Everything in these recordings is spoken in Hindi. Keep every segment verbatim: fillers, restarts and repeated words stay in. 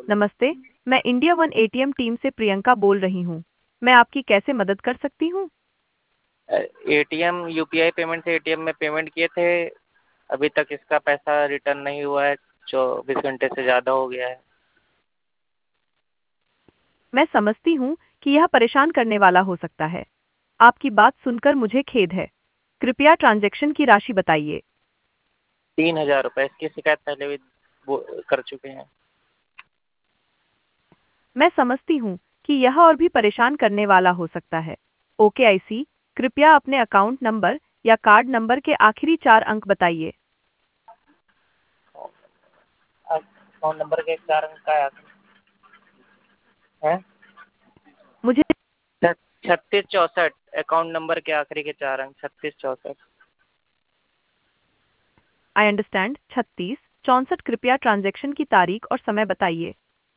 नमस्ते, मैं इंडिया वन एटीएम टीम से प्रियंका बोल रही हूँ। मैं आपकी कैसे मदद कर सकती हूँ? एटीएम यूपीआई पेमेंट से एटीएम में पेमेंट किए थे। अभी तक इसका पैसा रिटर्न नहीं हुआ है। चौबीस घंटे से ज़्यादा हो गया है। मैं समझती हूँ कि यह परेशान करने वाला हो सकता है। आपकी बात सुनकर मुझे खेद है। कृपया ट्रांजैक्शन की राशि बताइए। तीन हज़ार रुपये इसकी शिकायत पहले भी वो कर चुके हैं। मैं समझती हूँ कि यह और भी परेशान करने वाला हो सकता है। ओके आई सी, कृपया अपने अकाउंट नंबर या कार्ड नंबर के आखिरी चार अंक बताइए। अकाउंट नंबर के चार अंक का है मुझे छत्तीस चौंसठ। अकाउंट नंबर के आखिरी के चार अंक छत्तीस चौंसठ। आई अंडरस्टैंड छत्तीस चौंसठ। कृपया ट्रांजैक्शन की तारीख और समय बताइए।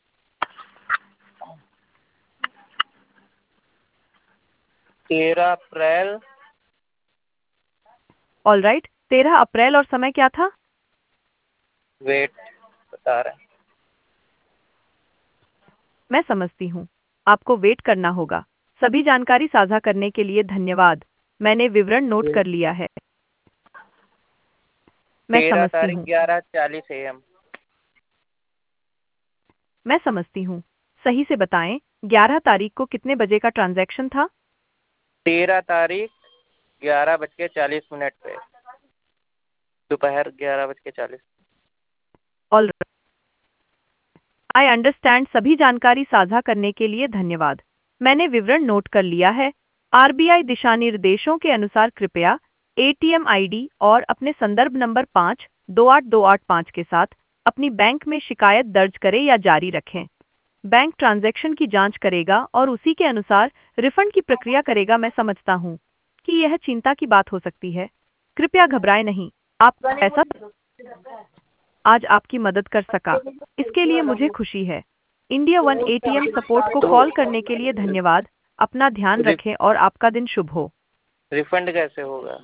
तेरह अप्रैल। ऑल राइट, तेरह अप्रैल और समय क्या था? वेट बता रहे हैं। मैं समझती हूँ। आपको वेट करना होगा। सभी जानकारी साझा करने के लिए धन्यवाद। मैंने विवरण नोट कर लिया है। मैं तेरह समझती तारीख हूँ। ग्यारह चालीस ए एम। मैं समझती हूँ। सही से बताएं, ग्यारह तारीख को कितने बजे का ट्रांजैक्शन था? तेरह तारीख ग्यारह बज के चालीस मिनट पे। दोपहर ग्यारह बज के चालीस। All I understand. सभी जानकारी साझा करने के लिए धन्यवाद। मैंने विवरण नोट कर लिया है। आरबीआई दिशानिर्देशों के अनुसार कृपया एटीएम आईडी और अपने संदर्भ नंबर पाँच दो आठ दो आठ पाँच के साथ अपनी बैंक में शिकायत दर्ज करें या जारी रखें। बैंक ट्रांजैक्शन की जांच करेगा और उसी के अनुसार रिफंड की प्रक्रिया करेगा। मैं समझता हूँ कि यह चिंता की बात हो सकती है। कृपया घबराएं नहीं। आप ऐसा आज आपकी मदद कर सका, इसके लिए मुझे खुशी है। इंडिया वन एटीएम सपोर्ट को तो कॉल करने के लिए धन्यवाद। अपना ध्यान रि, रखें और आपका दिन शुभ हो। रिफंड कैसे होगा?